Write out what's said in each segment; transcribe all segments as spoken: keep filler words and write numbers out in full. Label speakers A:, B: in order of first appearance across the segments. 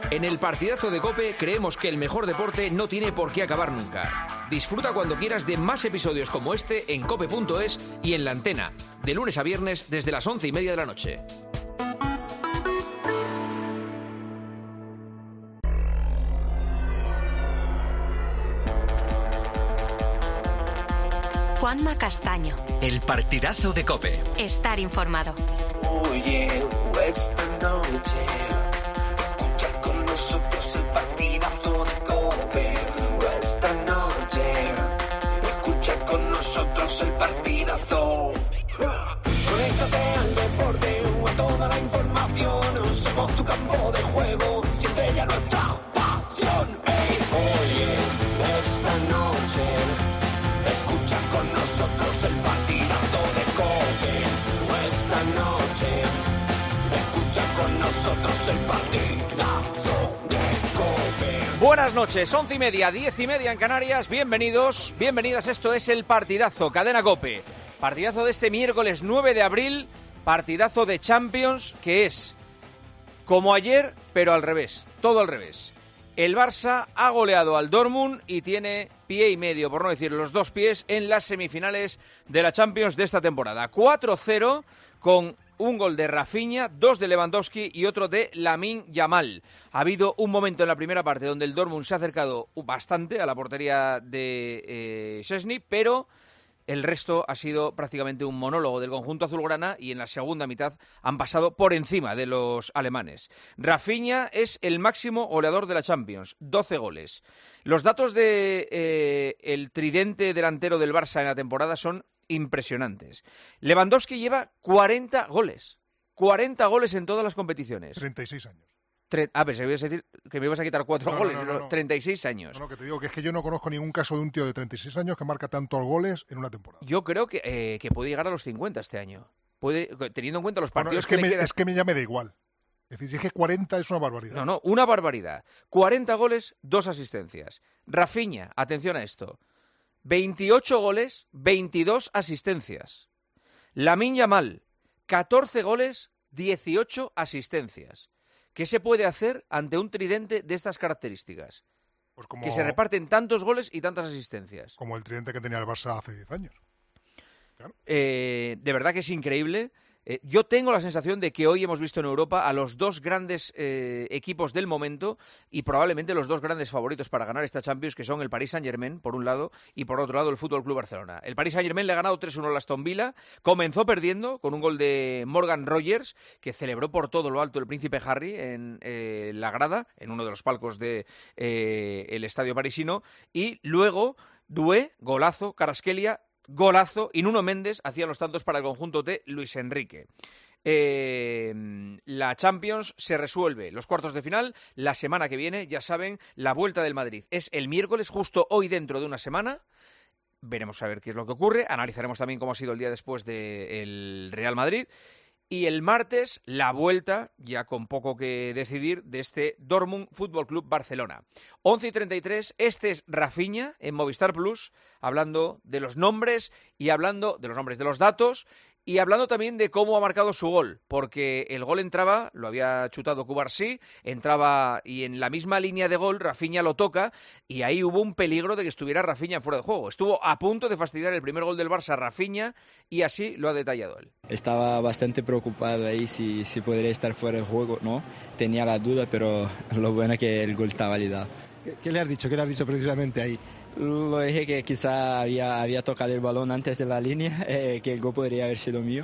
A: En el partidazo de COPE creemos que el mejor deporte no tiene por qué acabar nunca. Disfruta cuando quieras de más episodios como este en cope punto es y en La Antena, de lunes a viernes desde las once y media de la noche.
B: Juanma Castaño.
C: El partidazo de COPE.
B: Estar informado.
D: Oye, esta noche escucha con nosotros el partidazo de COPE. Esta noche escucha con nosotros el partidazo. Conéctate al deporte o a toda la información. Somos tu campo de juego, siempre ya nuestra pasión. Hey, oye, esta noche escucha con nosotros el partidazo de COPE. Esta noche escucha con nosotros el partidazo de COPE.
A: Buenas noches, once y media, diez y media en Canarias. Bienvenidos, bienvenidas. Esto es el partidazo, Cadena COPE. Partidazo de este miércoles nueve de abril. Partidazo de Champions, que es como ayer, pero al revés. Todo al revés. El Barça ha goleado al Dortmund y tiene pie y medio, por no decir los dos pies, en las semifinales de la Champions de esta temporada. cuatro cero con un gol de Rafinha, dos de Lewandowski y otro de Lamine Yamal. Ha habido un momento en la primera parte donde el Dortmund se ha acercado bastante a la portería de eh, Szczęsny, pero el resto ha sido prácticamente un monólogo del conjunto azulgrana y en la segunda mitad han pasado por encima de los alemanes. Rafinha es el máximo goleador de la Champions, doce goles. Los datos de eh, el tridente delantero del Barça en la temporada son impresionantes. Lewandowski lleva cuarenta goles, cuarenta goles en todas las competiciones.
E: treinta y seis años.
A: Tre- ah, pensé que me ibas a decir que me ibas a quitar cuatro
E: No,
A: goles,
E: no, no, no, no.
A: treinta y seis años.
E: No, no, que te digo que es que yo no conozco ningún caso de un tío de treinta y seis años que marca tantos goles en una temporada.
A: Yo creo que, eh, que puede llegar a los cincuenta este año. Puede, teniendo en cuenta los partidos
E: Bueno, es que,
A: que,
E: me,
A: le quedan.
E: es que me, ya me da igual. Es decir, si es que cuarenta es una barbaridad.
A: No, no, una barbaridad. cuarenta goles, dos asistencias. Rafinha, atención a esto. veintiocho goles, veintidós asistencias. Lamine Yamal, catorce goles, dieciocho asistencias. ¿Qué se puede hacer ante un tridente de estas características?
E: Pues como,
A: Que se reparten tantos goles y tantas asistencias.
E: como el tridente que tenía el Barça hace diez años. Claro.
A: Eh, de verdad que es increíble. Eh, yo tengo la sensación de que hoy hemos visto en Europa a los dos grandes eh, equipos del momento y probablemente los dos grandes favoritos para ganar esta Champions, que son el Paris Saint-Germain, por un lado, y por otro lado el Fútbol Club Barcelona. El Paris Saint-Germain le ha ganado tres uno al Aston Villa, comenzó perdiendo con un gol de Morgan Rogers, que celebró por todo lo alto el príncipe Harry en eh, la grada, en uno de los palcos del de, eh, estadio parisino, y luego Doué, golazo, Kvaratskhelia, golazo, y Nuno Méndez hacía los tantos para el conjunto de Luis Enrique. Eh, la Champions se resuelve los cuartos de final la semana que viene, ya saben, la vuelta del Madrid es el miércoles, justo hoy dentro de una semana. Veremos a ver qué es lo que ocurre, analizaremos también cómo ha sido el día después del Real Madrid. Y el martes, la vuelta, ya con poco que decidir, de este Dortmund Fútbol Club Barcelona. once y treinta y tres, este es Rafinha en Movistar Plus, hablando de los nombres y hablando de los nombres de los datos y hablando también de cómo ha marcado su gol, porque el gol entraba, lo había chutado Cubarsí, entraba y en la misma línea de gol Rafinha lo toca y ahí hubo un peligro de que estuviera Rafinha fuera de juego. Estuvo a punto de fastidiar el primer gol del Barça a Rafinha y así lo ha detallado él.
F: Estaba bastante preocupado ahí si, si podría estar fuera de juego, ¿no? Tenía la duda, pero lo bueno es que el gol está validado.
G: ¿Qué, qué le has dicho? ¿Qué le has dicho precisamente ahí?
F: Lo dije que quizá había, había tocado el balón antes de la línea, eh, que el gol podría haber sido mío,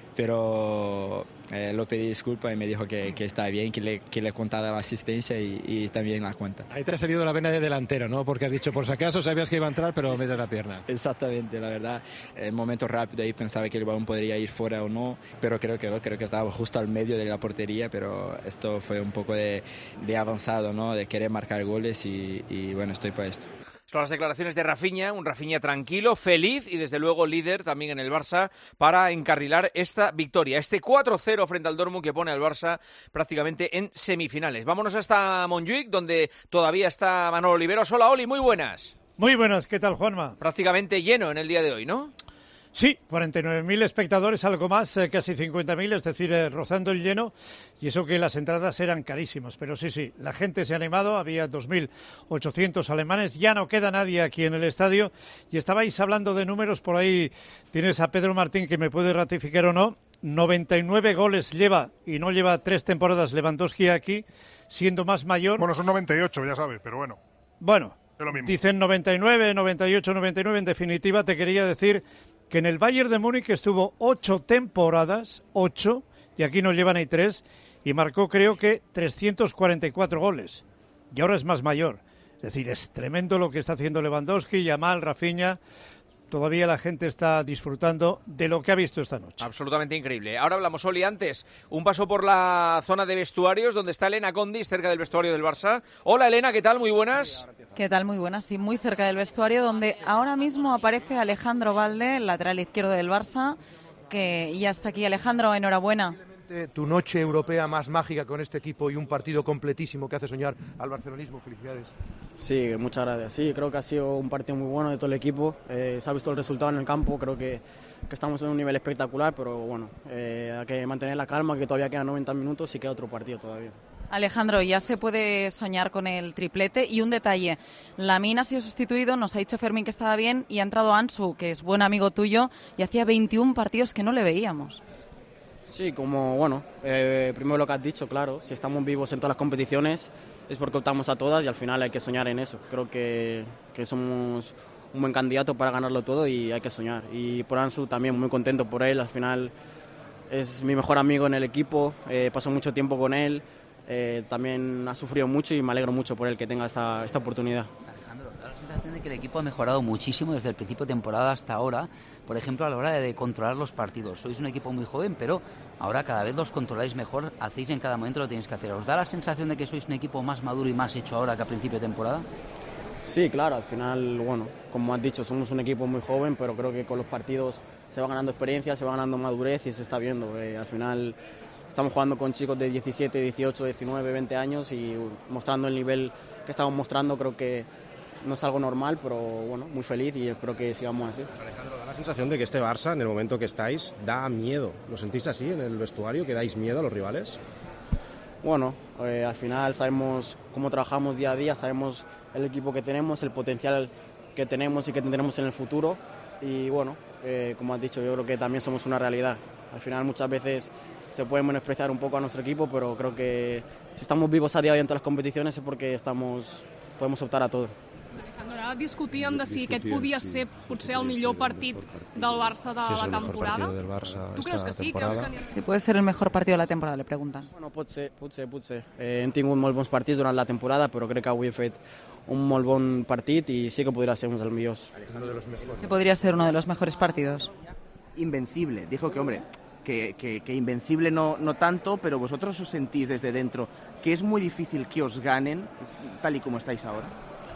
F: pero eh, lo pedí disculpas y me dijo que, que está bien, que le, que le contara la asistencia y, y también la cuenta.
G: Ahí te ha salido la vena de delantero, ¿no? Porque has dicho, por si acaso sabías que iba a entrar, pero sí, mete la pierna.
F: Exactamente, la verdad. El momento rápido ahí pensaba que el balón podría ir fuera o no, pero creo que no, creo que estaba justo al medio de la portería, pero esto fue un poco de, de avanzado, ¿no? De querer marcar goles y, y bueno, estoy para esto.
A: Son las declaraciones de Rafinha, un Rafinha tranquilo, feliz y desde luego líder también en el Barça para encarrilar esta victoria. Este cuatro cero frente al Dortmund que pone al Barça prácticamente en semifinales. Vámonos hasta Montjuic, donde todavía está Manolo Oliveros. Hola Oli, muy buenas.
H: Muy buenas, ¿qué tal Juanma?
A: Prácticamente lleno en el día de hoy, ¿no?
H: Sí, cuarenta y nueve mil espectadores, algo más, eh, casi cincuenta mil, es decir, eh, rozando el lleno, y eso que las entradas eran carísimas. Pero sí, sí, la gente se ha animado, había dos mil ochocientos alemanes, ya no queda nadie aquí en el estadio, y estabais hablando de números, por ahí tienes a Pedro Martín, que me puede ratificar o no, noventa y nueve goles lleva, y no lleva tres temporadas Lewandowski aquí, siendo más mayor.
E: Bueno, son noventa y ocho, ya sabes, pero bueno.
H: Bueno,
E: es lo mismo.
H: Dicen noventa y nueve, noventa y ocho, noventa y nueve, en definitiva te quería decir que en el Bayern de Múnich estuvo ocho temporadas, ocho, y aquí no lleva ni tres, y marcó creo que trescientos cuarenta y cuatro goles, y ahora es más mayor. Es decir, es tremendo lo que está haciendo Lewandowski, Yamal, Rafinha. Todavía la gente está disfrutando de lo que ha visto esta noche.
A: Absolutamente increíble. Ahora hablamos, Oli, antes, un paso por la zona de vestuarios, donde está Elena Condis, cerca del vestuario del Barça. Hola, Elena, ¿qué tal? Muy buenas.
I: ¿Qué tal? Muy buenas, sí, muy cerca del vestuario, donde ahora mismo aparece Alejandro Balde, lateral izquierdo del Barça, que ya está aquí. Alejandro, enhorabuena.
J: Tu noche europea más mágica con este equipo y un partido completísimo que hace soñar al barcelonismo. Felicidades.
K: Sí, muchas gracias. Sí, creo que ha sido un partido muy bueno de todo el equipo. Eh, se ha visto el resultado en el campo. Creo que, que estamos en un nivel espectacular, pero bueno, eh, hay que mantener la calma, que todavía quedan noventa minutos y queda otro partido todavía.
I: Alejandro, ya se puede soñar con el triplete. Y un detalle, Lamine ha sido sustituido, nos ha dicho Fermín que estaba bien, y ha entrado Ansu, que es buen amigo tuyo, y hacía veintiún partidos que no le veíamos.
K: Sí, como, bueno, eh, primero lo que has dicho, claro, si estamos vivos en todas las competiciones es porque optamos a todas y al final hay que soñar en eso. Creo que, que somos un buen candidato para ganarlo todo y hay que soñar. Y por Ansu también muy contento por él, al final es mi mejor amigo en el equipo, eh, paso mucho tiempo con él, eh, también ha sufrido mucho y me alegro mucho por él que tenga esta, esta oportunidad.
L: Alejandro, da la sensación de que el equipo ha mejorado muchísimo desde el principio de temporada hasta ahora, por ejemplo, a la hora de controlar los partidos. Sois un equipo muy joven, pero ahora cada vez los controláis mejor, hacéis en cada momento lo que tenéis que hacer. ¿Os da la sensación de que sois un equipo más maduro y más hecho ahora que a principio de temporada?
K: Sí, claro, al final, bueno, como has dicho, somos un equipo muy joven, pero creo que con los partidos se va ganando experiencia, se va ganando madurez y se está viendo. Eh, al final estamos jugando con chicos de diecisiete, dieciocho, diecinueve, veinte años y mostrando el nivel que estamos mostrando. Creo que no es algo normal, pero bueno, muy feliz y espero que sigamos así.
G: Alejandro, da la sensación de que este Barça, en el momento que estáis, da miedo. ¿Lo sentís así en el vestuario, que dais miedo a los rivales?
K: Bueno, eh, al final sabemos cómo trabajamos día a día, sabemos el equipo que tenemos, el potencial que tenemos y que tendremos en el futuro. Y bueno, eh, como has dicho, yo creo que también somos una realidad. Al final muchas veces se puede menospreciar un poco a nuestro equipo, pero creo que si estamos vivos a día de hoy en todas las competiciones es porque estamos, podemos optar a todo.
M: Ara discutíem de si aquest podia ser potser el millor partit del Barça de
G: sí,
M: la temporada.
G: Del Barça
M: ¿Tú crees que sí? ¿Creus que...
I: Si puede ser el mejor partido de la temporada, le preguntan.
K: Bueno, pot ser, pot ser, pot ser. Eh, hem tingut molt bons partits durant la temporada, però crec que avui he fet un molt bon partit i sí que podria ser un dels millors.
I: Que podría ser uno de los mejores partidos.
N: Invencible, dijo que, hombre, que, que, que invencible no, no tanto, pero vosotros os sentís desde dentro que es muy difícil que os ganen tal y como estáis ahora.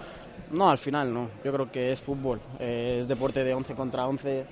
K: No, al final no. Yo creo que es fútbol, eh, es deporte de once contra once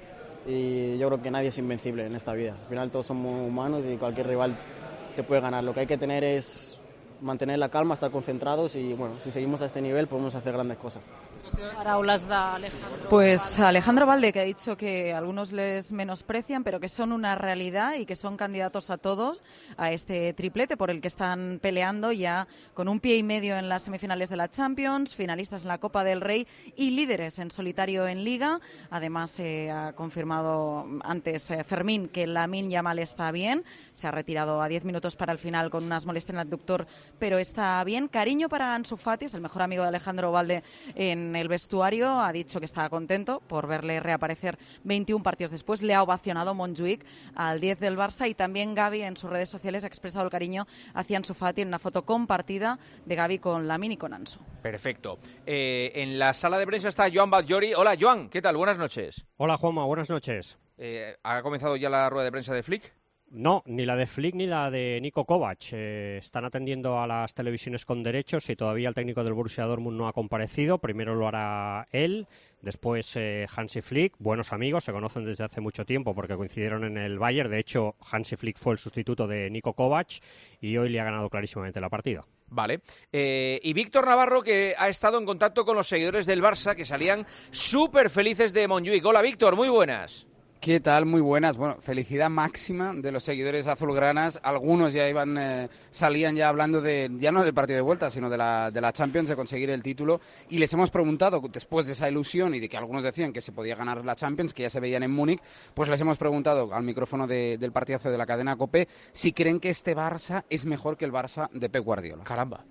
K: y yo creo que nadie es invencible en esta vida. Al final todos somos humanos y cualquier rival te puede ganar. Lo que hay que tener es mantener la calma, estar concentrados y bueno, si seguimos a este nivel podemos hacer grandes cosas.
M: Paraules d'Alejandro.
I: Pues Alejandro Balde, que ha dicho que algunos les menosprecian, pero que son una realidad y que son candidatos a todos a este triplete por el que están peleando ya con un pie y medio en las semifinales de la Champions, finalistas en la Copa del Rey y líderes en solitario en Liga. Además, se eh, ha confirmado antes eh, Fermín que Lamine Yamal está bien, se ha retirado a diez minutos para el final con unas molestias en el abductor, pero está bien. Cariño para Ansu Fati, es el mejor amigo de Alejandro Balde en el vestuario, ha dicho que estaba contento por verle reaparecer veintiún partidos después. Le ha ovacionado Montjuic al diez del Barça y también Gavi en sus redes sociales ha expresado el cariño hacia Ansu Fati en una foto compartida de Gavi con Lamine y con Ansu.
A: Perfecto. Eh, en la sala de prensa está Joan Batllori. Hola, Joan, ¿qué tal? Buenas noches.
O: Hola, Juanma, buenas noches.
A: Eh, ¿Ha comenzado ya la rueda de prensa de Flick?
O: No, ni la de Flick ni la de Niko Kovac. Eh, están atendiendo a las televisiones con derechos y todavía el técnico del Borussia Dortmund no ha comparecido. Primero lo hará él, después eh, Hansi Flick, buenos amigos, se conocen desde hace mucho tiempo porque coincidieron en el Bayern. De hecho, Hansi Flick fue el sustituto de Niko Kovac y hoy le ha ganado clarísimamente la partida.
A: Vale. Eh, y Víctor Navarro, que ha estado en contacto con los seguidores del Barça, que salían súper felices de Montjuic. Hola, Víctor, muy buenas.
P: ¿Qué tal? Muy buenas. Bueno, felicidad máxima de los seguidores azulgranas. Algunos ya iban, eh, salían ya hablando de, ya no del partido de vuelta, sino de la, de la Champions, de conseguir el título. Y les hemos preguntado, después de esa ilusión y de que algunos decían que se podía ganar la Champions, que ya se veían en Múnich, pues les hemos preguntado al micrófono de, del partidazo de la cadena COPE si creen que este Barça es mejor que el Barça de Pep Guardiola.
A: Caramba.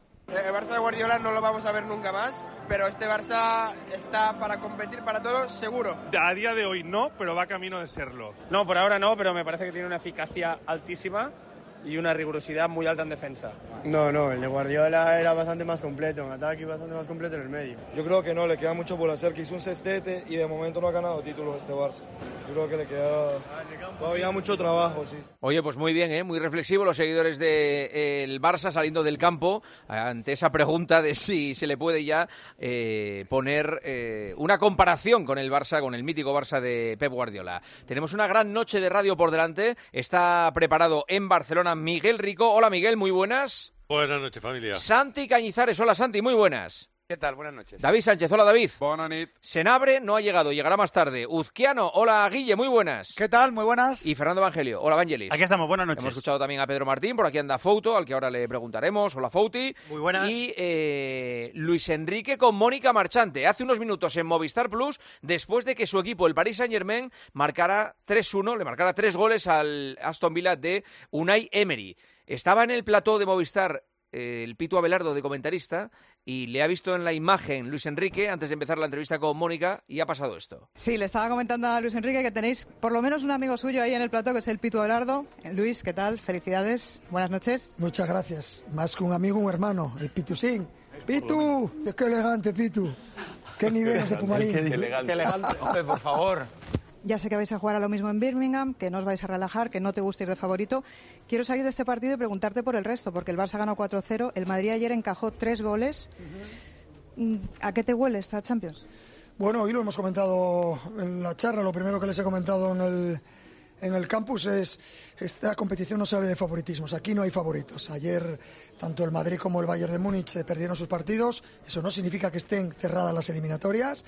Q: El Barça de Guardiola no lo vamos a ver nunca más, pero este Barça está para competir para todos, seguro.
R: A día de hoy no, pero va camino de serlo.
Q: No, por ahora no, pero me parece que tiene una eficacia altísima y una rigurosidad muy alta en defensa.
S: No, no, el de Guardiola era bastante más completo en ataque y bastante más completo en el medio.
T: Yo creo que no, le queda mucho por hacer, que hizo un sextete y de momento no ha ganado títulos este Barça. Yo creo que le queda todavía mucho trabajo, sí.
A: Oye, pues muy bien, ¿eh? Muy reflexivo los seguidores del de, eh, Barça saliendo del campo ante esa pregunta de si se le puede ya eh, poner eh, una comparación con el Barça, con el mítico Barça de Pep Guardiola. Tenemos una gran noche de radio por delante, está preparado en Barcelona Miguel Rico. Hola Miguel, muy buenas.
U: Buenas noches, familia.
A: Santi Cañizares, hola Santi, muy buenas.
U: ¿Qué tal? Buenas noches.
A: David Sánchez, hola David.
U: Buenas noches.
A: Senabre no ha llegado, llegará más tarde. Uzquiano, hola Guille, muy buenas.
V: ¿Qué tal? Muy buenas.
A: Y Fernando Evangelio, hola Vangelis.
V: Aquí estamos, buenas noches.
A: Hemos escuchado también a Pedro Martín, por aquí anda Fouto, al que ahora le preguntaremos. Hola Fouti.
V: Muy buenas.
A: Y eh, Luis Enrique con Mónica Marchante. Hace unos minutos en Movistar Plus, después de que su equipo, el Paris Saint-Germain, marcara tres uno, le marcara tres goles al Aston Villa de Unai Emery. Estaba en el plató de Movistar eh, el Pitu Abelardo de comentarista y le ha visto en la imagen Luis Enrique antes de empezar la entrevista con Mónica y ha pasado esto.
W: Sí, le estaba comentando a Luis Enrique que tenéis por lo menos un amigo suyo ahí en el plató que es el Pitu Abelardo. Luis, ¿qué tal? Felicidades, buenas noches.
X: Muchas gracias. Más que un amigo, un hermano, el Pitu Sin. Pitu, qué elegante Pitu. Qué niveles de Pumarín.
U: Qué elegante. Qué elegante. Hombre, por favor.
W: Ya sé que vais a jugar a lo mismo en Birmingham, que no os vais a relajar, que no te gusta ir de favorito. Quiero salir de este partido y preguntarte por el resto, porque el Barça ganó cuatro cero, el Madrid ayer encajó tres goles. Uh-huh. ¿A qué te huele esta Champions?
X: Bueno, hoy lo hemos comentado en la charla, lo primero que les he comentado en el, en el campus es esta competición no se habla de favoritismos, aquí no hay favoritos. Ayer tanto el Madrid como el Bayern de Múnich eh, perdieron sus partidos, eso no significa que estén cerradas las eliminatorias.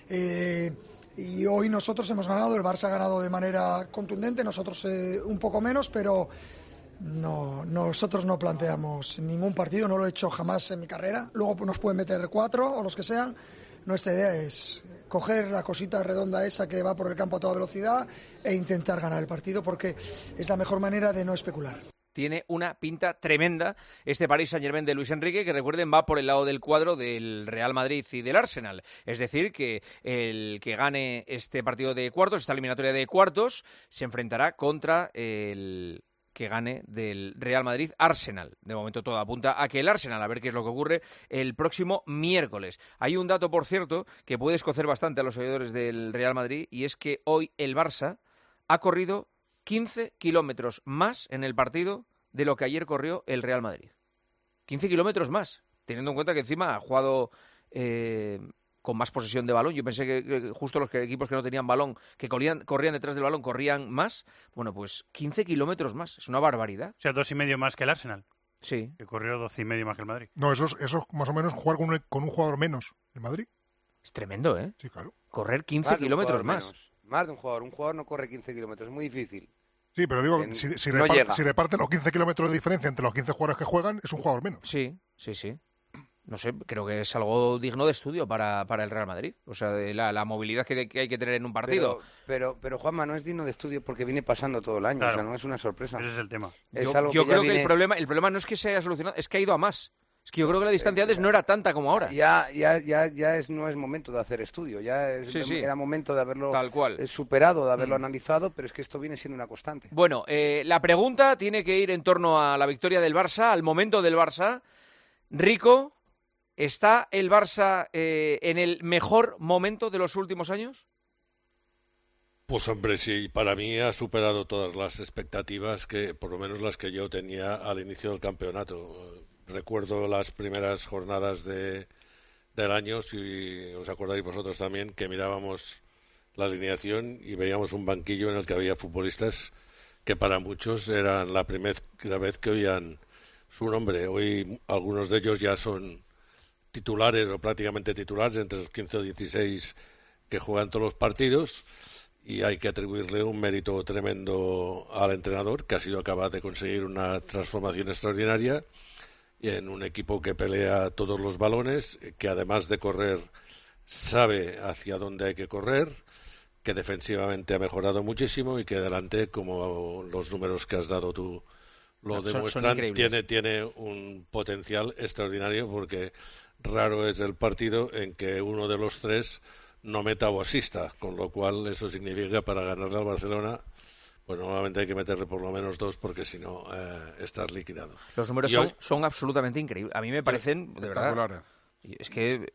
X: Eh, Y hoy nosotros hemos ganado, el Barça ha ganado de manera contundente, nosotros eh, un poco menos, pero no, nosotros no planteamos ningún partido, no lo he hecho jamás en mi carrera. Luego nos pueden meter cuatro o los que sean. Nuestra idea es coger la cosita redonda esa que va por el campo a toda velocidad e intentar ganar el partido, porque es la mejor manera de no especular.
A: Tiene una pinta tremenda este Paris Saint-Germain de Luis Enrique, que recuerden va por el lado del cuadro del Real Madrid y del Arsenal. Es decir, que el que gane este partido de cuartos, esta eliminatoria de cuartos, se enfrentará contra el que gane del Real Madrid-Arsenal. De momento todo apunta a que el Arsenal, a ver qué es lo que ocurre el próximo miércoles. Hay un dato, por cierto, que puede escocer bastante a los seguidores del Real Madrid, y es que hoy el Barça ha corrido quince kilómetros más en el partido de lo que ayer corrió el Real Madrid. quince kilómetros más, teniendo en cuenta que encima ha jugado eh, con más posesión de balón. Yo pensé que, que justo los que, equipos que no tenían balón, que corrían, corrían detrás del balón, corrían más. Bueno, pues quince kilómetros más, es una barbaridad.
V: O sea, dos y medio más que el Arsenal.
A: Sí.
V: Que corrió doce y medio más que el Madrid.
E: No, eso es, eso es más o menos jugar con un, con un jugador menos el Madrid.
A: Es tremendo, ¿eh?
E: Sí, claro.
A: Correr quince kilómetros más.
Y: Menos. Más de un jugador. Un jugador no corre quince kilómetros, es muy difícil.
E: Sí, pero digo,
Y: en,
E: si, si,
Y: no
E: reparte, si reparte los quince kilómetros de diferencia entre los quince jugadores que juegan, es un jugador menos.
A: Sí, sí, sí. No sé, creo que es algo digno de estudio para, para el Real Madrid. O sea, de la, la movilidad que, de, que hay que tener en un partido.
Y: Pero, pero, pero, Juanma, no es digno de estudio porque viene pasando todo el año.
V: Claro.
Y: O sea, no es una sorpresa.
V: Ese es el tema.
A: Es
Y: yo
A: algo yo
Y: que
A: creo
Y: viene...
A: que el problema, el problema no es que se haya solucionado, es que ha ido a más. Es que yo creo que la distancia antes no era tanta como ahora.
Y: Ya, ya, ya, ya es, no es momento de hacer estudio, ya es,
A: sí, sí.
Y: era momento de haberlo
A: Tal cual.
Y: superado, de haberlo
A: mm.
Y: analizado, pero es que esto viene siendo una constante.
A: Bueno, eh, la pregunta tiene que ir en torno a la victoria del Barça, al momento del Barça. Rico, ¿está el Barça eh, en el mejor momento de los últimos años?
U: Pues hombre, sí, para mí ha superado todas las expectativas, que por lo menos las que yo tenía al inicio del campeonato. Recuerdo las primeras jornadas de, del año, si os acordáis vosotros también, que mirábamos la alineación y veíamos un banquillo en el que había futbolistas que para muchos eran la primera vez que oían su nombre. Hoy algunos de ellos ya son titulares o prácticamente titulares, entre los quince o dieciséis que juegan todos los partidos. y hay que atribuirle un mérito tremendo al entrenador, que ha sido capaz de conseguir una transformación extraordinaria en un equipo que pelea todos los balones, que además de correr sabe hacia dónde hay que correr, que defensivamente ha mejorado muchísimo y que delante, como los números que has dado tú lo
A: son,
U: demuestran,
A: son
U: tiene, tiene un potencial extraordinario, porque raro es el partido en que uno de los tres no meta o asista, con lo cual eso significa, para ganarle al Barcelona, pues normalmente hay que meterle por lo menos dos, porque si no eh, estás liquidado.
A: Los números
U: Yo,
A: son, son absolutamente increíbles. A mí me parecen, de verdad, es que...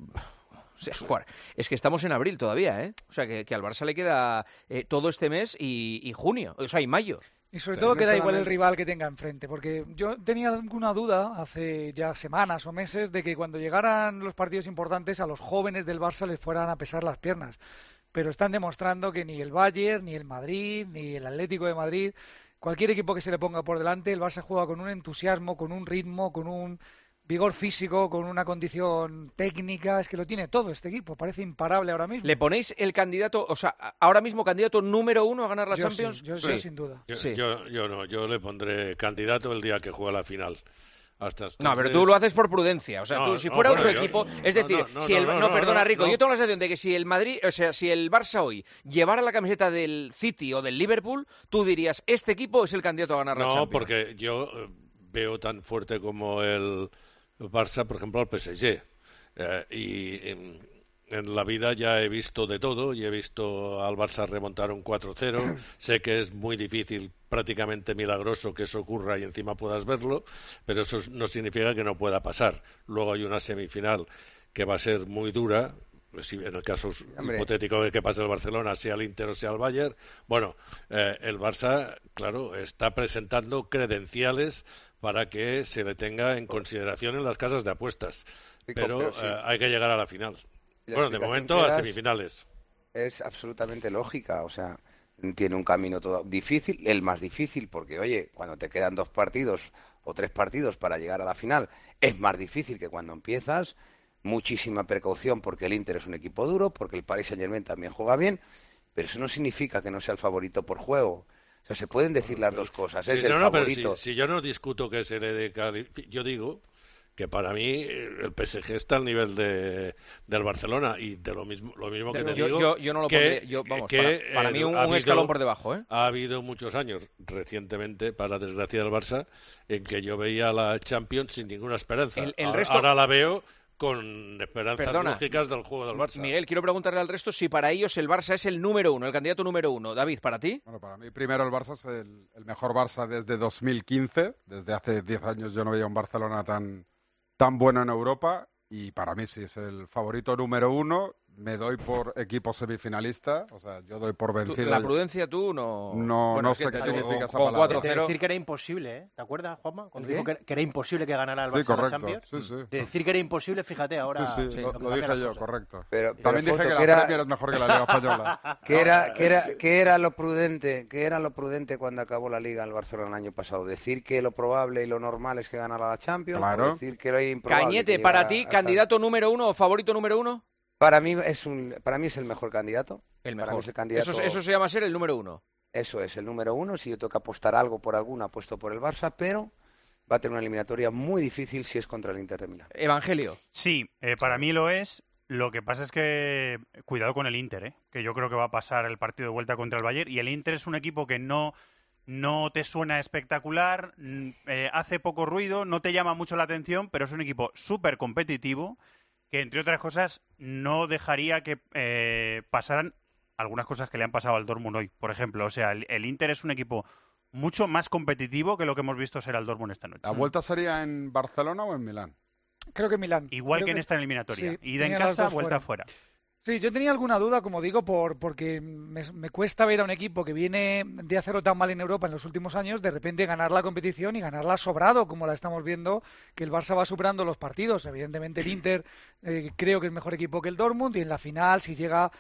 A: O sea, es que estamos en abril todavía, ¿eh? O sea, que, que al Barça le queda eh, todo este mes y, y junio, o sea, y mayo.
B: Y sobre todo que da igual el rival que tenga enfrente, porque yo tenía alguna duda hace ya semanas o meses de que cuando llegaran los partidos importantes a los jóvenes del Barça les fueran a pesar las piernas. Pero están demostrando que ni el Bayern, ni el Madrid, ni el Atlético de Madrid, cualquier equipo que se le ponga por delante, el Barça juega con un entusiasmo, con un ritmo, con un vigor físico, con una condición técnica, es que lo tiene todo este equipo, parece imparable ahora mismo.
A: ¿Le ponéis el candidato, o sea, ahora mismo candidato número uno a ganar la
B: yo
A: Champions?
B: Sí, yo,
A: sí.
B: yo sin duda.
U: Yo,
A: sí.
U: yo, yo no, yo le pondré candidato el día que juega la final. Hasta entonces...
A: No, pero tú lo haces por prudencia. O sea,
U: no,
A: tú, si
U: no,
A: fuera
U: bueno,
A: otro
U: yo...
A: equipo, es decir,
U: no, no,
A: si el
U: no,
A: no,
U: no,
A: perdona,
U: no,
A: Rico,
U: no.
A: yo tengo la sensación de que si el Madrid, o sea, si el Barça hoy llevara la camiseta del City o del Liverpool, tú dirías, este equipo es el candidato a ganar la
U: No,
A: Champions.
U: porque yo eh, veo tan fuerte como el Barça, por ejemplo, al P S G. Eh, y en, en la vida ya he visto de todo, y he visto al Barça remontar un cuatro cero. Sé que es muy difícil, prácticamente milagroso, que eso ocurra y encima puedas verlo, pero eso no significa que no pueda pasar. Luego hay una semifinal que va a ser muy dura, si en el caso
Y: Hombre.
U: hipotético de que pase el Barcelona, sea el Inter o sea el Bayern. Bueno, eh, el Barça, claro, está presentando credenciales para que se le tenga en consideración en las casas de apuestas.
Y: Rico,
U: Pero,
Y: pero sí.
U: eh, hay que llegar a la final.
Y: La
U: Bueno, de
Y: explicación
U: momento
Y: que
U: a
Y: das
U: semifinales.
Y: Es absolutamente lógica, o sea, tiene un camino todo difícil, el más difícil, porque oye, cuando te quedan dos partidos o tres partidos para llegar a la final, es más difícil que cuando empiezas. Muchísima precaución, porque el Inter es un equipo duro, porque el Paris Saint-Germain también juega bien, pero eso no significa que no sea el favorito por juego. O sea, se pueden decir las dos cosas, es
U: Sí,
Y: el
U: no, no, pero
Y: favorito.
U: si, si yo no discuto que se le dé cali- yo digo que para mí el P S G está al nivel de del Barcelona, y de lo mismo lo mismo que te
A: yo,
U: digo
A: yo, yo no lo
U: que,
A: pondré, yo, vamos,
U: que,
A: para, para
U: eh,
A: mí un,
U: ha
A: un
U: habido-
A: escalón por debajo, ¿eh?
U: Ha habido muchos años recientemente, para desgracia del Barça, en que yo veía la Champions sin ninguna esperanza.
A: El- el
U: ahora,
A: resto-
U: ahora la veo con esperanzas
A: Perdona,
U: lógicas del juego del Barça.
A: Miguel, quiero preguntarle al resto si para ellos el Barça es el número uno, el candidato número uno. David, ¿para ti?
C: Bueno, para mí primero el Barça es el, el mejor Barça desde dos mil quince. Desde hace diez años yo no veía un Barcelona tan, tan bueno en Europa, y para mí sí es el favorito número uno. Me doy por equipo semifinalista, o sea, yo doy por
A: Tú-
C: vencido.
A: La prudencia tú no...
C: No,
A: Bueno,
C: no
A: es que
C: sé
A: te-
C: qué
A: con-
C: significa esa
A: con
C: palabra.
A: cuatro
D: De
A: cero.
D: decir que era imposible, ¿eh? ¿Te acuerdas, Juanma? Cuando
C: ¿El
D: dijo
C: qué?
D: que, que era imposible que ganara el
C: Sí,
D: Barça en la
C: correcto,
D: Champions.
C: sí, sí.
D: De decir que era imposible, fíjate ahora.
C: Sí, sí, lo,
D: lo que
C: lo
D: cambian
C: dije
D: las
C: yo,
D: cosas.
C: correcto.
Y: Pero,
C: También
Y: pero,
C: dije
Y: Foto,
C: que
Y: que
C: la
Y: era-
C: Premier es mejor que la Liga Española.
Y: ¿Qué era, qué era, qué era lo prudente, qué era lo prudente cuando acabó la Liga el Barcelona el año pasado? ¿Decir que lo probable y lo normal es que ganara la Champions?
C: Claro.
Y: ¿O decir que lo improbable
A: Cañete,
Y: que
A: para
Y: llegara
A: ti,
Y: hasta-
A: candidato número uno o favorito número uno.
Y: Para mí es un, para mí es el mejor candidato.
A: El
Y: Para mí
A: mejor.
Y: es el candidato-
A: Eso, eso se llama ser el número uno.
Y: Eso es, el número uno. Si yo tengo que apostar algo por alguna, apuesto por el Barça, pero va a tener una eliminatoria muy difícil si es contra el Inter de Milán.
A: Evangelio.
V: Sí, eh, para mí lo es. Lo que pasa es que cuidado con el Inter, ¿eh? Que yo creo que va a pasar el partido de vuelta contra el Bayern. Y el Inter es un equipo que no, no te suena espectacular, mm, eh, hace poco ruido, no te llama mucho la atención, pero es un equipo súper competitivo que, entre otras cosas, no dejaría que eh, pasaran algunas cosas que le han pasado al Dortmund hoy. Por ejemplo, o sea, el, el Inter es un equipo mucho más competitivo que lo que hemos visto ser al Dortmund esta noche.
C: ¿La vuelta sería en Barcelona o en Milán?
B: Creo que Milán.
V: Igual
B: Creo
V: que en esta eliminatoria.
B: sí,
V: Ida en
B: tenía las
V: casa,
B: dos
V: vuelta
B: fuera.
V: afuera.
B: Sí, yo tenía alguna duda, como digo, por porque me, me cuesta ver a un equipo que viene de hacerlo tan mal en Europa en los últimos años, de repente ganar la competición y ganarla sobrado, como la estamos viendo, que el Barça va superando los partidos. Evidentemente el Inter eh, creo que es mejor equipo que el Dortmund, y en la final, si llega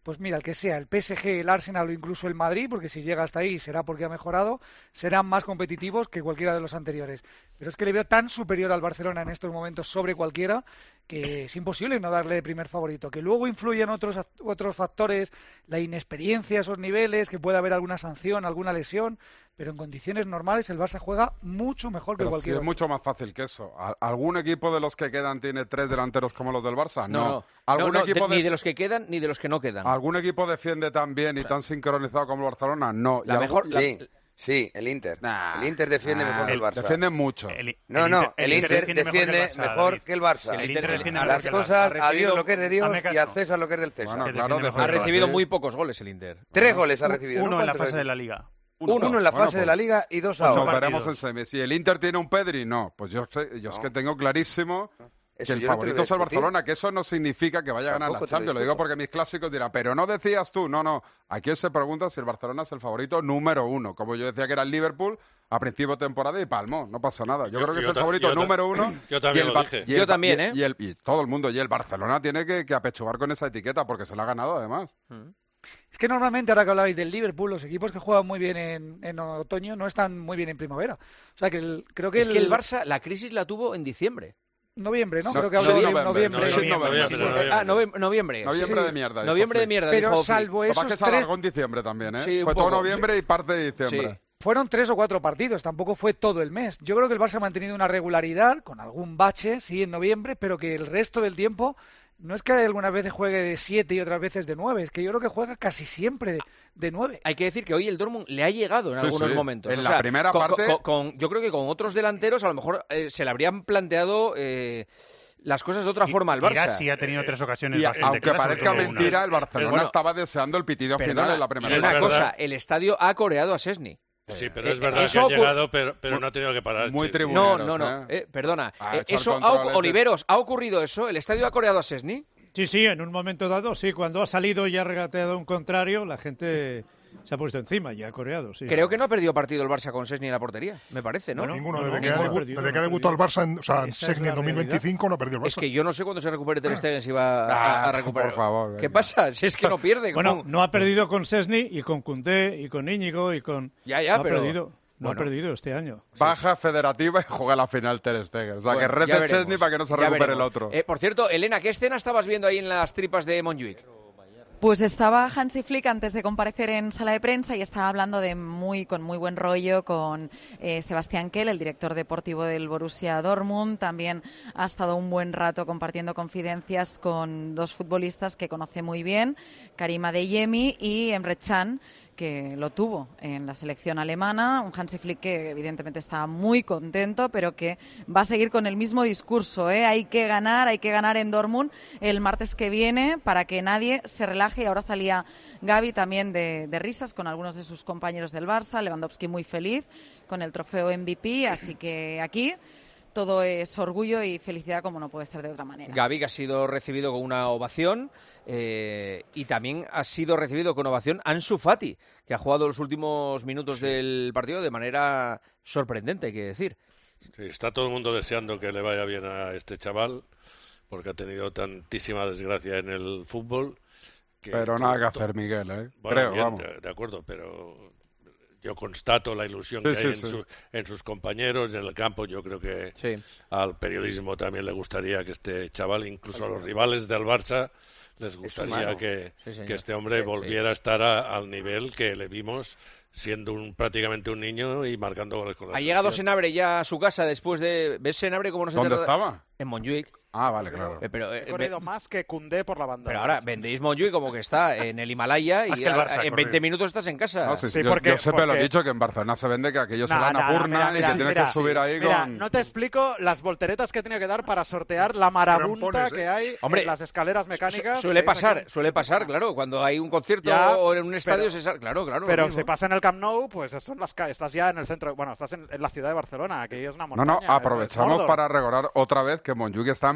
B: pues mira, el que sea, el P S G, el Arsenal o incluso el Madrid, porque si llega hasta ahí será porque ha mejorado, serán más competitivos que cualquiera de los anteriores. Pero es que le veo tan superior al Barcelona en estos momentos sobre cualquiera que es imposible no darle de primer favorito. Que luego influyen otros otros factores, la inexperiencia a esos niveles, que puede haber alguna sanción, alguna lesión, pero en condiciones normales el Barça juega mucho mejor que
C: Pero
B: cualquier
C: sí, es
B: otro.
C: mucho más fácil que eso. ¿Al- ¿Algún equipo de los que quedan tiene tres delanteros como los del Barça?
A: No, no.
C: ¿Algún
A: No, no,
C: equipo
A: de- ni
C: de-
A: de los que quedan ni de los que no quedan.
C: ¿Algún equipo defiende tan bien y tan sincronizado como el Barcelona? No.
A: La
C: ¿Y
A: mejor-
C: algún-
A: la-
Y: Sí, sí, el Inter. el Inter defiende
C: Ah,
Y: mejor que el Barça.
C: Defienden mucho.
Y: No, no, el Inter defiende mejor que el Barça.
A: El Inter defiende
Y: A
A: mejor
Y: las
A: que el Barça.
Y: cosas,
A: Ha
Y: a
A: recibido-
Y: Dios lo que es de Dios
A: hazme
Y: y a
A: caso.
Y: César lo que es del César.
C: Bueno, claro,
A: Ha
C: defensa,
A: recibido
C: sí.
A: muy pocos goles el Inter.
Y: Tres goles ha recibido.
V: Uno
Y: ¿no?
V: en la
Y: ¿Cuántos
V: fase
Y: hay?
V: de la Liga.
Y: Uno,
C: Uno.
Y: Uno en la
C: Bueno,
Y: fase de
C: pues-
Y: la Liga y dos
C: Pues
Y: ahora.
C: lo veremos en semis. Si el Inter tiene un Pedri, no. Pues yo, sé, yo es que tengo clarísimo
Y: Eso
C: que el
Y: yo no te lo
C: favorito
Y: voy a
C: es el
Y: discutir.
C: Barcelona, que eso no significa que vaya a ganar la
Y: Tampoco te lo
C: Champions. Lo digo
Y: discuto.
C: porque mis clásicos dirán, pero no decías tú. No, no. Aquí se pregunta si el Barcelona es el favorito número uno. Como yo decía que era el Liverpool a principio de temporada y palmó. No pasa nada. Yo,
U: Yo-
C: creo que
U: yo
C: es el
U: ta-
C: favorito
U: yo ta-
C: número uno.
U: yo también
C: y el
U: lo
C: Bar-
U: dije.
C: y el-
A: Yo también,
C: y-
A: ¿eh?
C: Y, el- y todo el mundo. Y el Barcelona tiene que, que apechugar con esa etiqueta porque se la ha ganado además.
B: Es que normalmente, ahora que hablabais del Liverpool, los equipos que juegan muy bien en, en otoño no están muy bien en primavera. O sea, que el- creo que
A: Es
B: el,
A: que el Barça, la crisis la tuvo en diciembre.
B: Noviembre, ¿no?
C: No,
B: creo que
C: sí,
B: hablo de
C: noviembre,
B: noviembre.
C: sí, noviembre,
U: noviembre,
C: sí.
U: noviembre.
A: Ah, novem- noviembre.
C: Noviembre
A: Sí.
C: de mierda. dijo
A: Noviembre de
C: Flick.
A: mierda.
B: Pero
A: dijo Flick.
B: salvo
C: Lo que pasa
B: esos
C: es que se
B: tres,
C: alargó en diciembre también, ¿eh?
A: Sí, un
C: Fue todo
A: poco,
C: noviembre y parte de diciembre.
A: Sí.
B: fueron tres o cuatro partidos, tampoco fue todo el mes. Yo creo que el Barça ha mantenido una regularidad, con algún bache, sí, en noviembre, pero que el resto del tiempo no es que algunas veces juegue de siete y otras veces de nueve, es que yo creo que juega casi siempre de nueve.
A: Hay que decir que hoy el Dortmund le ha llegado en
C: Sí,
A: algunos
C: sí.
A: momentos.
C: En
A: O
C: la
A: sea,
C: primera
A: con-
C: parte-
A: con- con- yo creo que con otros delanteros a lo mejor eh, se le habrían planteado eh, las cosas de otra forma al Barça.
V: Girassi ha tenido tres ocasiones
C: Y
V: bastante
C: aunque
V: claras,
C: parezca
V: sobre todo una.
C: mentira, el Barcelona
A: Bueno,
C: estaba deseando el pitido
A: Perdona,
C: final en la
A: y
C: primera
A: una
C: parte.
A: cosa, el estadio ha coreado a Szczęsny.
U: Sí, pero es
A: Eh,
U: verdad
A: eso
U: que ha
A: ocur-
U: llegado, pero, pero no ha tenido que parar.
C: Muy
U: sí.
C: tribuneros,
A: No, no, no.
C: ¿eh?
A: eh, perdona.
C: Ha
A: Eh,
C: hecho el
A: eso ha,
C: control
A: ocu-
C: ese.
A: Oliveros, ¿ha ocurrido eso? ¿El estadio ha coreado a Szczęsny?
F: Sí, sí, en un momento dado, sí, cuando ha salido y ha regateado un contrario, la gente se ha puesto encima y ha coreado, sí.
A: Creo que no ha perdido partido el Barça con Szczęsny en la portería, me parece, ¿no?
F: Bueno,
E: Ninguno,
F: no,
E: desde,
F: no,
E: que, ha
F: ninguno.
E: debu-
F: Perdido,
E: desde que ha
F: no,
E: debutado el Barça, en, o sea,
F: Esa es
E: Szczęsny
F: la
E: en dos mil veinticinco no ha perdido el Barça.
A: Es que yo no sé cuándo se recupere Ter Stegen si va a, a
C: Ah,
A: recuperar.
C: por favor,
A: ¿Qué
C: venga.
A: pasa? Si es que no pierde.
F: Bueno,
A: ¿cómo?
F: no ha perdido con Szczęsny y con Koundé y con Íñigo y con...
A: Ya, ya,
F: no
A: pero-
F: ha perdido, no
A: bueno.
F: ha perdido este año.
C: Baja federativa y juega la final Ter Stegen. O sea,
A: Bueno,
C: que
A: ya
C: rece
A: veremos,
C: Szczęsny para que no se
A: ya
C: recupere el
A: veremos.
C: otro.
A: Eh, por cierto, Elena, ¿qué escena estabas viendo ahí en las tripas de Montjuic?
I: Pues estaba Hansi Flick antes de comparecer en sala de prensa y estaba hablando de muy con muy buen rollo con eh, Sebastián Kehl, el director deportivo del Borussia Dortmund. También ha estado un buen rato compartiendo confidencias con dos futbolistas que conoce muy bien, Karim Adeyemi y Emre Can, que lo tuvo en la selección alemana. Un Hansi Flick que evidentemente está muy contento, pero que va a seguir con el mismo discurso, ¿eh? Hay que ganar, hay que ganar en Dortmund el martes que viene para que nadie se relaje. Y ahora salía Gavi también de, de risas con algunos de sus compañeros del Barça, Lewandowski muy feliz con el trofeo M V P, así que aquí todo es orgullo y felicidad como no puede ser de otra manera.
A: Gavi, que ha sido recibido con una ovación, eh, y también ha sido recibido con ovación Ansu Fati, que ha jugado los últimos minutos del partido de manera sorprendente, hay que decir.
U: Sí, está todo el mundo deseando que le vaya bien a este chaval, porque ha tenido tantísima desgracia en el fútbol. que-
C: Pero nada que hacer, Miguel, ¿eh?
U: Bueno,
C: Creo,
U: bien,
C: vamos.
U: de, de acuerdo, pero yo constato la ilusión
C: Sí,
U: que
C: sí,
U: hay en,
C: sí.
U: su- en sus compañeros, en el campo. Yo creo que
A: Sí.
U: al periodismo también le gustaría que este chaval, incluso a los rivales del Barça, les gustaría
A: humano.
U: que,
A: Sí, señor.
U: que este hombre
A: Sí, sí.
U: volviera a estar a- al nivel que le vimos siendo un, prácticamente un niño y marcando goles con la
A: Ha llegado
U: selección.
A: Senabre ya a su casa después de... ¿Ves Senabre cómo no se
C: ¿Dónde
A: te-
C: estaba?
A: En Montjuic.
C: Ah, vale, claro.
A: Eh, pero, eh,
G: He corrido
A: ve-
G: más que Koundé por la banda.
A: pero ahora vendéis Montjuic como que está en el Himalaya y
V: Más que el Barça,
A: ahora en
V: corrido.
A: veinte minutos estás en casa.
C: No, sí,
G: Sí,
C: yo,
G: porque-
C: yo siempre lo he
G: porque-
C: dicho que en Barcelona se vende que aquello
G: No,
C: será
G: no,
C: una
G: no,
C: urna
G: mira,
C: y
G: mira,
C: se tiene
G: mira,
C: que subir ahí
G: Mira,
C: con...
G: no te explico las volteretas que he tenido que dar para sortear la marabunta
E: Trampones, ¿eh?
G: que hay
A: Hombre,
G: en las escaleras mecánicas.
A: Su- Suele
G: que hay
A: pasar,
G: aquí.
A: suele pasar, claro. Cuando hay un concierto
G: Ya,
A: o en un estadio,
G: pero-
A: se sale. Claro, claro. lo
G: Pero
A: mismo.
G: si pasa en el Camp Nou, pues son las ca- estás ya en el centro, bueno, estás en, en la ciudad de Barcelona, que es una
C: No,
G: montaña.
C: no,
G: es- es
C: aprovechamos
G: Mordor.
C: para recordar otra vez que Montjuic está en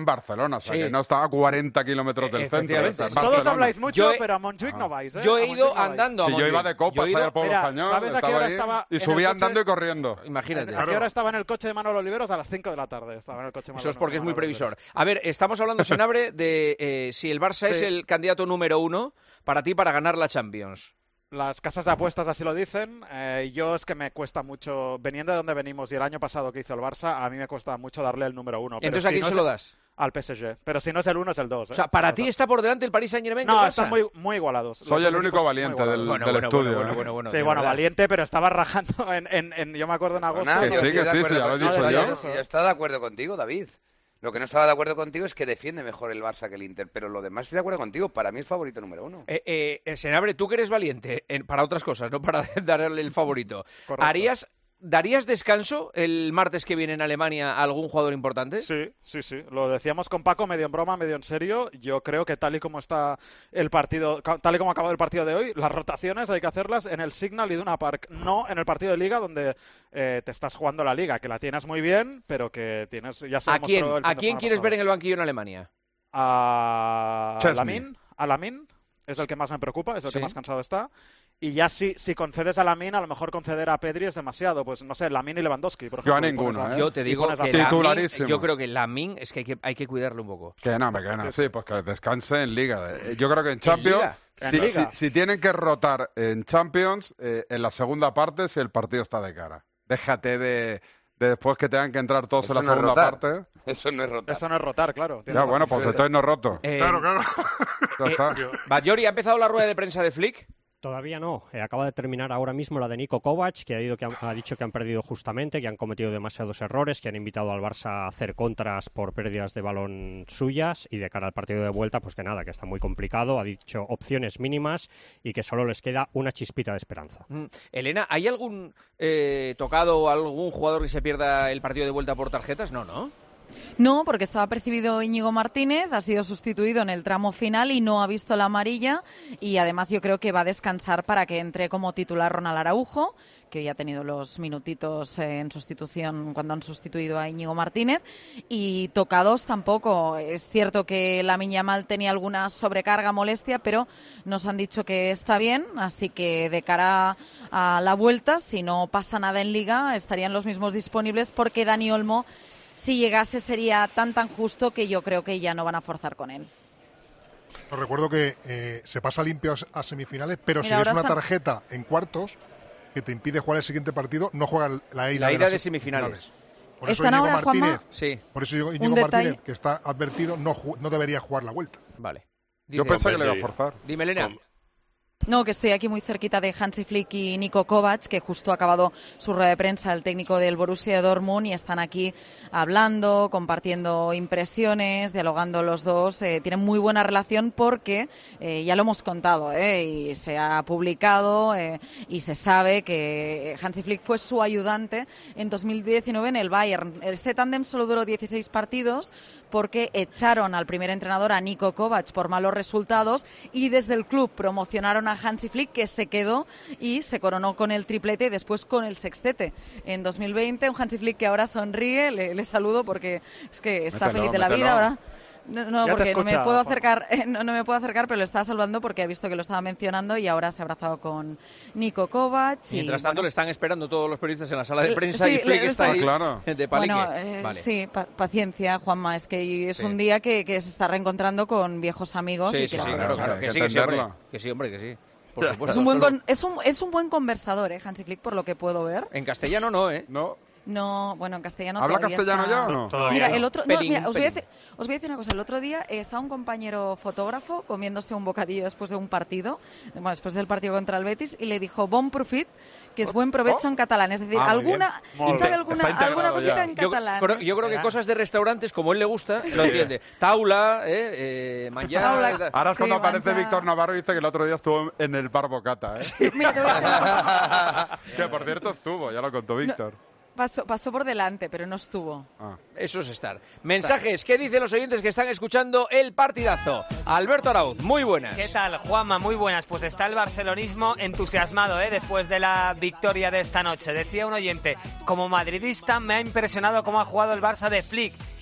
C: Barcelona, o sea,
A: Sí.
C: que no estaba a cuarenta kilómetros del centro. o sea, en
G: Todos
C: Barcelona.
G: habláis mucho,
A: Yo he-
G: pero a Montjuic no vais, ¿eh?
A: Yo he
G: A
A: ido
G: Montjuic no vais.
A: andando a
C: Si yo
A: Montjuic.
C: iba de copas
A: Yo he
C: ahí
A: ido-
C: al pueblo
G: Mira,
C: español,
G: ¿sabes a qué
C: estaba
G: hora
C: ahí,
G: estaba
C: y
G: en
C: subí
G: el
C: andando
G: coche?
C: y corriendo.
A: Imagínate.
G: ¿A qué hora estaba en el coche de Manuel Oliveros? A las cinco de la tarde estaba en el coche de
A: Eso es
G: Manuel-
A: porque es muy
G: Manuel
A: previsor.
G: Oliveros.
A: A ver, estamos hablando, Senabre, de eh, si el Barça es
G: Sí.
A: el candidato número uno para ti para ganar la Champions.
G: Las casas de apuestas así lo dicen. Eh, yo es que me cuesta mucho, veniendo de donde venimos y el año pasado que hizo el Barça, a mí me cuesta mucho darle el número uno. Pero
A: Entonces, ¿a
G: si
A: quién
G: no
A: se
G: es
A: lo
G: el-
A: das?
G: Al P S G. Pero si no es el uno, es el dos. ¿eh?
A: O sea, ¿para ti está por delante el Paris Saint-Germain que
G: No,
A: el Barça?
G: están muy, muy igualados.
C: Soy
G: Los
C: el
G: dos
C: único
G: equipos muy
C: valiente
G: igualados.
C: del,
A: Bueno,
C: del
A: bueno,
C: estudio.
A: bueno,
C: ¿eh?
A: bueno, bueno,
G: Sí,
A: de
G: bueno,
A: verdad.
G: valiente, pero estaba rajando en, en, en- yo me acuerdo en agosto.
Y: Nada,
C: Que
Y: yo
C: sí,
Y: estoy
C: que
Y: de
C: sí,
Y: acuerdo
C: sí, ya lo he
Y: contigo.
C: dicho
Y: yo.
C: yo.
Y: Yo estaba de acuerdo contigo, David. Lo que no estaba de acuerdo contigo es que defiende mejor el Barça que el Inter, pero lo demás estoy de acuerdo contigo. Para mí es favorito número uno.
A: Eh, eh, eh, Senabre, tú que eres valiente en- para otras cosas, no para darle el favorito.
G: Correcto.
A: ¿Harías, ¿Darías descanso el martes que viene en Alemania a algún jugador importante?
G: Sí, sí, sí. Lo decíamos con Paco, medio en broma, medio en serio. Yo creo que tal y como está el partido, ca- tal y como ha acabado el partido de hoy, las rotaciones hay que hacerlas en el Signal Iduna Park, no en el partido de Liga donde eh, te estás jugando la Liga, que la tienes muy bien, pero que tienes ya se
A: ¿A quién,
G: demostró el
A: ¿a
G: fin de
A: quién
G: semana
A: quieres
G: pasado.
A: ver en el banquillo en Alemania?
G: A
C: Chesney.
G: Lamin, a Lamin es el que más me preocupa, es el
A: Sí.
G: que más cansado está. Y ya si, si concedes a Lamin, a lo mejor conceder a Pedri es demasiado. Pues no sé, Lamin y Lewandowski, por
C: Yo
G: ejemplo.
C: a
G: y pones
C: ninguno, ¿eh?
A: Yo te
G: y
A: digo
G: pones a
A: que
G: Pedri.
A: Lamin,
C: Titularísimo.
A: yo creo que Lamin es que hay que, hay que cuidarlo un poco.
C: Que no, que no, sí, pues que descanse en Liga. Eh, Yo creo que en Champions,
A: Liga?
C: si,
G: ¿En Liga?
C: si- si tienen que rotar en Champions, eh, en la segunda parte, si el partido está de cara. Déjate de, de después que tengan que entrar todos
Y: Eso
C: en la
Y: no es
C: segunda
Y: rotar.
C: parte.
Y: Eso no es rotar.
G: Eso no es rotar, claro.
C: Ya,
G: tienes
C: bueno,
G: razón.
C: pues
G: Sí.
C: entonces no roto.
A: Eh,
E: Claro, claro.
C: Ya
A: eh,
C: está.
A: Batllori, ¿ha empezado la rueda de prensa de Flick?
O: Todavía no. Eh, acaba de terminar ahora mismo la de Niko Kovac, que ha, ido, que han- ha dicho que han perdido justamente, que han cometido demasiados errores, que han invitado al Barça a hacer contras por pérdidas de balón suyas y de cara al partido de vuelta, pues que nada, que está muy complicado. Ha dicho opciones mínimas y que solo les queda una chispita de esperanza.
A: Mm. Elena, ¿hay algún eh, tocado o algún jugador que se pierda el partido de vuelta por tarjetas? No, ¿no?
I: No, porque estaba percibido Íñigo Martínez, ha sido sustituido en el tramo final y no ha visto la amarilla. Y además yo creo que va a descansar para que entre como titular Ronald Araujo, que ya ha tenido los minutitos eh, en sustitución cuando han sustituido a Íñigo Martínez. Y tocados tampoco. Es cierto que Lamine Yamal tenía alguna sobrecarga, molestia, pero nos han dicho que está bien. Así que de cara a la vuelta, si no pasa nada en Liga, estarían los mismos disponibles porque Dani Olmo, si llegase, sería tan tan justo que yo creo que ya no van a forzar con él.
E: Os recuerdo que eh, se pasa limpio a semifinales, pero
I: Mira,
E: si ves
I: ahora
E: una
I: está-
E: tarjeta en cuartos que te impide jugar el siguiente partido, no juega la ida,
A: La
E: de,
A: ida
E: las
A: de semifinales.
E: Por eso
I: ¿Están
E: Íñigo
I: ahora,
E: Martínez,
I: Juanma?
A: Sí.
E: por eso Íñigo
I: Un detalle.
E: Martínez, que está advertido, no, ju- no debería jugar la vuelta.
A: Vale.
C: Yo
A: Dice-
C: pensé que le iba a
U: Sí.
C: forzar.
A: Dime, Elena.
I: No, que estoy aquí muy cerquita de Hansi Flick y Niko Kovac, que justo ha acabado su rueda de prensa, el técnico del Borussia Dortmund, y están aquí hablando, compartiendo impresiones, dialogando los dos. Eh, tienen muy buena relación porque eh, ya lo hemos contado, eh, y se ha publicado eh, y se sabe que Hansi Flick fue su ayudante en dos mil diecinueve en el Bayern. Este tándem solo duró dieciséis partidos porque echaron al primer entrenador, a Niko Kovac, por malos resultados, y desde el club promocionaron a Hansi Flick, que se quedó y se coronó con el triplete y después con el sextete en dos mil veinte. Un Hansi Flick que ahora sonríe, le, le saludo porque es que está
C: Mételo,
I: feliz de la
C: mételo.
I: vida ahora. No, no,
G: Ya te
I: porque no me
G: escucha,
I: puedo
G: Juan.
I: acercar, eh, no, no me puedo acercar, pero lo estaba saludando porque ha visto que lo estaba mencionando y ahora se ha abrazado con Niko Kovac. y,
A: Mientras tanto,
I: bueno,
A: le están esperando todos los periodistas en la sala de
I: Le-
A: prensa
I: sí,
A: y Flick
I: le-
A: está
C: Ah,
A: ahí
C: claro.
A: de palique.
I: Bueno, eh,
A: Vale.
I: sí, pa- paciencia, Juanma. Es que es
A: Sí.
I: un día que, que se está reencontrando con viejos amigos.
A: Sí,
I: y
A: sí,
I: que
A: sí,
I: la
A: claro,
I: verdad
A: claro.
C: hay
A: Que
C: que
A: sí, que sí, hombre.
C: entenderlo.
A: Que sí, hombre, que sí. Por supuesto.
I: es un, buen
A: Solo-
I: con- es, un, es un buen conversador, ¿eh, Hansi Flick, por lo que puedo ver.
A: En castellano no, ¿eh?
C: No.
I: No, bueno, en castellano
C: ¿Habla
I: todavía
C: castellano
I: está-
C: ya o no?
V: Todavía
I: Mira,
V: no.
I: el otro, no,
A: Pelín,
I: mira, os, voy a
A: pelín.
I: decir, os voy a decir una cosa. El otro día eh, estaba un compañero fotógrafo comiéndose un bocadillo después de un partido, bueno, después del partido contra el Betis, y le dijo bon profit, que es buen provecho en catalán. Es decir,
A: Ah, muy bien.
I: alguna,
C: Molt
I: ¿sabe
C: bé.
I: alguna,
C: Está integrado
I: alguna cosita
C: ya.
I: en
A: Yo,
I: catalán?
A: creo- yo creo que
V: Será.
A: cosas de restaurantes, como él le gusta, lo entiende. Taula, eh, eh manjar...
I: Taula.
A: y tal.
C: Ahora es
I: Sí,
C: cuando aparece
I: mancha-
C: Víctor Navarro y dice que el otro día estuvo en el bar Bocata, ¿eh?
I: Mira, te voy a decir una cosa.
C: Que por cierto estuvo, ya lo contó Víctor.
I: Pasó, pasó por delante, pero no estuvo.
C: Ah.
A: Eso es estar. Mensajes, ¿qué dicen los oyentes que están escuchando el partidazo? Alberto Arauz, muy buenas.
H: ¿Qué tal, Juanma? Muy buenas. Pues está el barcelonismo entusiasmado, ¿eh? Después de la victoria de esta noche. Decía un oyente, como madridista me ha impresionado cómo ha jugado el Barça de Flick.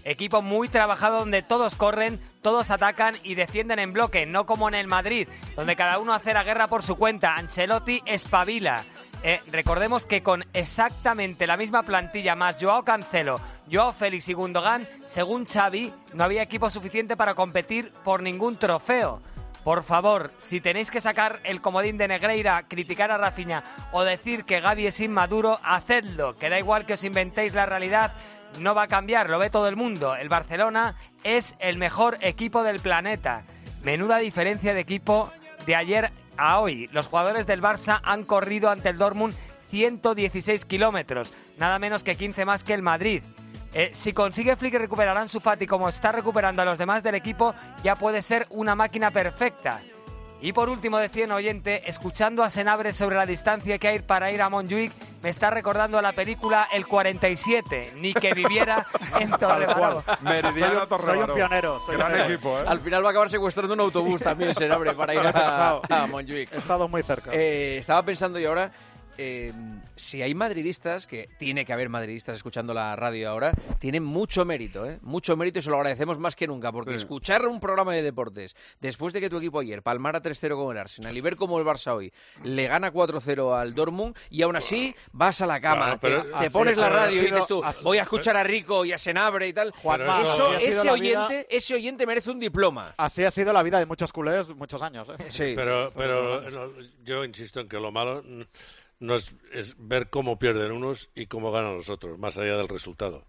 H: Equipo muy trabajado donde todos corren, todos atacan y defienden en bloque, no como en el Madrid, donde cada uno hace la guerra por su cuenta. Ancelotti espabila. Eh, recordemos que con exactamente la misma plantilla más Joao Cancelo, Joao Félix y Gundogan, según Xavi, no había equipo suficiente para competir por ningún trofeo. Por favor, si tenéis que sacar el comodín de Negreira, criticar a Rafinha o decir que Gavi es inmaduro, hacedlo, que da igual que os inventéis la realidad, no va a cambiar, lo ve todo el mundo. El Barcelona es el mejor equipo del planeta. Menuda diferencia de equipo de ayer a hoy. Los jugadores del Barça han corrido ante el Dortmund ciento dieciséis kilómetros, nada menos que quince más que el Madrid. Eh, si consigue Flick recuperar a Ansu Fati como está recuperando a los demás del equipo, ya puede ser una máquina perfecta. Y por último, decía un oyente, escuchando a Senabre sobre la distancia que hay para ir a Montjuic, me está recordando a la película El cuarenta y siete, ni que viviera en Torrebaró.
C: Meridiano Torrebaró.
G: Soy un pionero. Soy
C: Gran
G: un pionero.
C: equipo, ¿eh?
A: Al final va a acabar secuestrando un autobús también, Senabre, para ir a, a Montjuic.
G: He estado muy cerca.
A: Eh, estaba pensando yo ahora, eh, si hay madridistas, que tiene que haber madridistas escuchando la radio ahora, tienen mucho mérito, ¿eh? Mucho mérito y se lo agradecemos más que nunca, porque sí. Escuchar un programa de deportes después de que tu equipo ayer palmara tres cero con el Arsenal y ver cómo el Barça hoy le gana cuatro cero al Dortmund y aún así vas a la cama,
U: Claro,
A: te,
U: pero-
A: te pones
U: así-
A: la radio y
U: así no-
A: dices tú,
U: así-
A: voy a escuchar a Rico y a Senabre y tal.
U: Juanma,
A: Eso,
U: así ha
A: ese
U: sido la
A: oyente,
U: vida-
A: ese oyente merece un diploma.
G: Así ha sido la vida de muchos culés muchos años. ¿eh?
A: Sí.
U: Pero, pero no, yo insisto en que lo malo n- no es, es ver cómo pierden unos y cómo ganan los otros, más allá del resultado.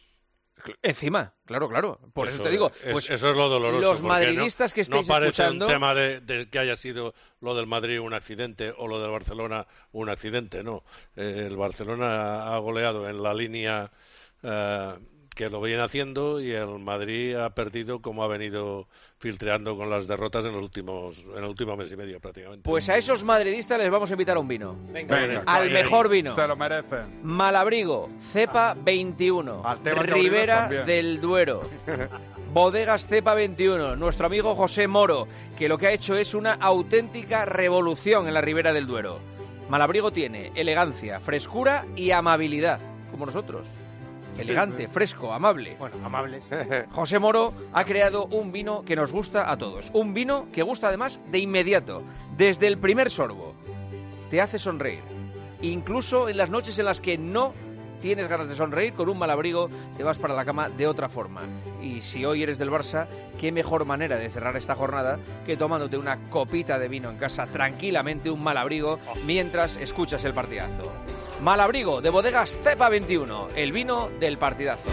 A: Encima, claro, claro. Por eso, te digo,
U: es-
A: pues
U: eso es lo doloroso.
A: los
U: porque
A: madridistas
U: no,
A: que estéis
U: no parece
A: escuchando...
U: un tema de, de que haya sido lo del Madrid un accidente o lo del Barcelona un accidente, no. Eh, el Barcelona ha goleado en la línea eh, que lo viene haciendo y el Madrid ha perdido como ha venido filtreando con las derrotas en los últimos en el último mes y medio prácticamente.
A: Pues a esos madridistas les vamos a invitar a un vino.
C: Venga,
A: Al
U: ahí,
A: mejor
U: ahí.
A: vino.
C: Se lo merecen.
A: Malabrigo, cepa veintiuno.
C: Al Tebas de
A: Ribera
C: Olivas también.
A: del Duero. Bodegas cepa veintiuno. Nuestro amigo José Moro, que lo que ha hecho es una auténtica revolución en la Ribera del Duero. Malabrigo tiene elegancia, frescura y amabilidad, como nosotros. Elegante, fresco, amable.
D: Bueno, amables.
A: José Moro ha creado un vino que nos gusta a todos. Un vino que gusta además de inmediato, desde el primer sorbo. Te hace sonreír. Incluso en las noches en las que no tienes ganas de sonreír, con un Malabrigo te vas para la cama de otra forma. Y si hoy eres del Barça, qué mejor manera de cerrar esta jornada que tomándote una copita de vino en casa tranquilamente, un Malabrigo, mientras escuchas el partidazo. Malabrigo de Bodegas cepa veintiuno, el vino del partidazo.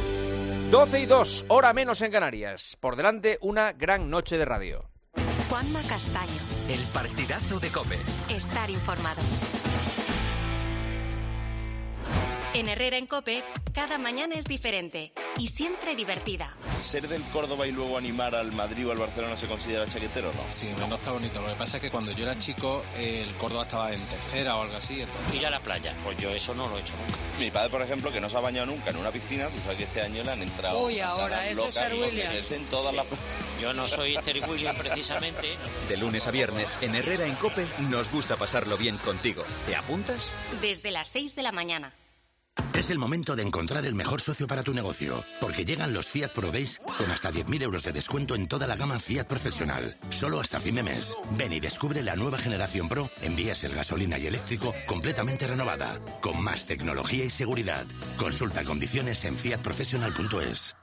A: doce y dos, hora menos en Canarias. Por delante, una gran noche de radio.
J: Juanma Castaño.
K: El partidazo de COPE.
J: Estar informado. En Herrera en COPE, cada mañana es diferente y siempre divertida.
L: ¿Ser del Córdoba y luego animar al Madrid o al Barcelona se considera chaquetero o no?
M: Sí, no está bonito. Lo que pasa es que cuando yo era chico, el Córdoba estaba en tercera o algo así. Entonces...
K: Ir a la playa, pues yo eso no lo he hecho nunca.
L: Mi padre, por ejemplo, que no se ha bañado nunca en una piscina, tú sabes que este año le han entrado...
J: Uy, ahora,
L: caras
J: ese es
L: locas
J: Sir
L: y
J: Williams.
L: meterse en todas las...
K: Yo no soy Terry Williams precisamente. De lunes a viernes, en Herrera en COPE, nos gusta pasarlo bien contigo. ¿Te apuntas?
J: Desde las seis de la mañana.
N: Es el momento de encontrar el mejor socio para tu negocio, porque llegan los Fiat Pro Days con hasta diez mil euros de descuento en toda la gama Fiat profesional. Solo hasta fin de mes. Ven y descubre la nueva generación Pro en diésel, gasolina y eléctrico completamente renovada, con más tecnología y seguridad. Consulta condiciones en fiat professional punto es.